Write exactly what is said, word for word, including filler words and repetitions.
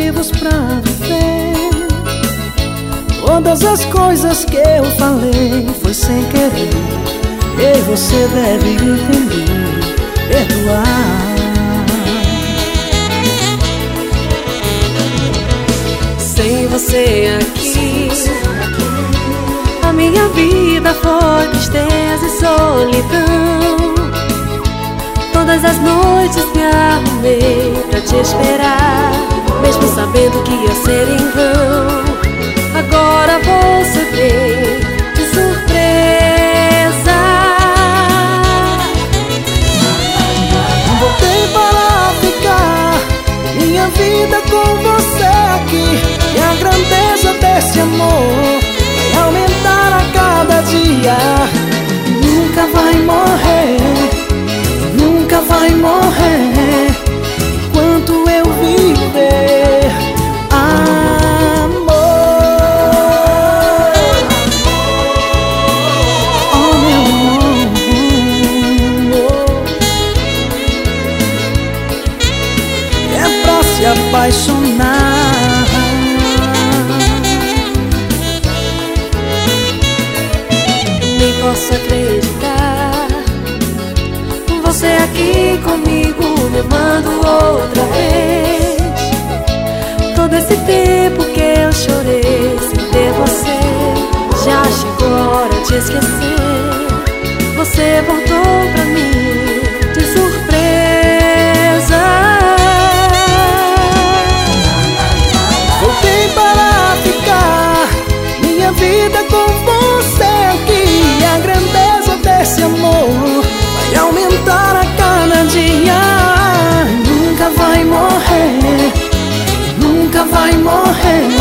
motivos pra viver. Todas as coisas que eu falei foi sem querer, e você deve entender, perdoar. Sem você aqui, a minha vida foi tristeza e solidão. Todas as noites me arrumei pra te esperar, mesmo sabendo que ia ser em vão. Agora você veio de surpresa. Voltei para ficar, minha vida com você aqui, e a grandeza desse amor vai aumentar a cada dia. Nunca vai morrer, nunca vai morrer, enquanto eu viver. Amor, oh meu amor, é pra se apaixonar. Nem posso acreditar, você aqui comigo, me amando outra vez. Todo esse tempo que eu chorei sem ter você, já chegou a hora de esquecer. Você voltou pra mim de surpresa. Voltei para ficar, minha vida com você aqui, e a grandeza desse amor vai aumentar a cada dia. Nunca vai morrer, nunca vai morrer,